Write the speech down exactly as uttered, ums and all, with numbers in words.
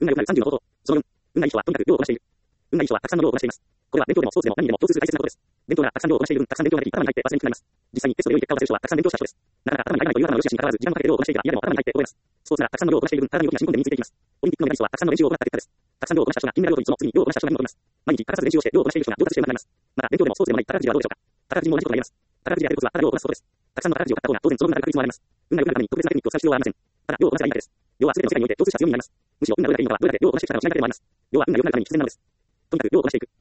運が良くなるさんじゅうの方法。そのよん、運がいい人はとにかく量をこなしている。運がいい人はたくさんの量をこなしています。これは勉強でもスポーツでも何にでも共通する大切なことです。勉強がたくさん量をこなしている分、たくさん勉強ができ、頭に入って忘れにくくなります。実際にテストで良い結果を出せる人はたくさん勉強した人です。なかなか頭に入らないという頭の良し悪しに関わらず、時間をかけて量をこなしているが、嫌でも頭に入って覚えます。スポーツならたくさんの量をこなしている分、体に動きが染み込んで身についていきます。オリンピックのメダリストはたくさんの練習を行った結果です。たくさん量をこなした人が金メダルを取り、その次に量をこなした人が2に戻ります。毎日欠かさず練習をして量をこなしている人が上達して上手くなります。また、勉強でもスポーツでもない宝くじはどうでしょうか。宝くじも同じことが言えます。宝くじで当てるコツはただ量をこなすことです。たくさんの宝くじを買った方が当然その分が確率もあります。運が良くなるために特別なテクニックを使う必要はありません。ただ量をこなせばいいだけです。量は全ての世界において共通した強みになります。むしろ運がどれだけいいのかはどれだけ量をこなしてきたかの違いだけでもあります。量は運が良くなるために必然なのです。とにかく量をこなしていく。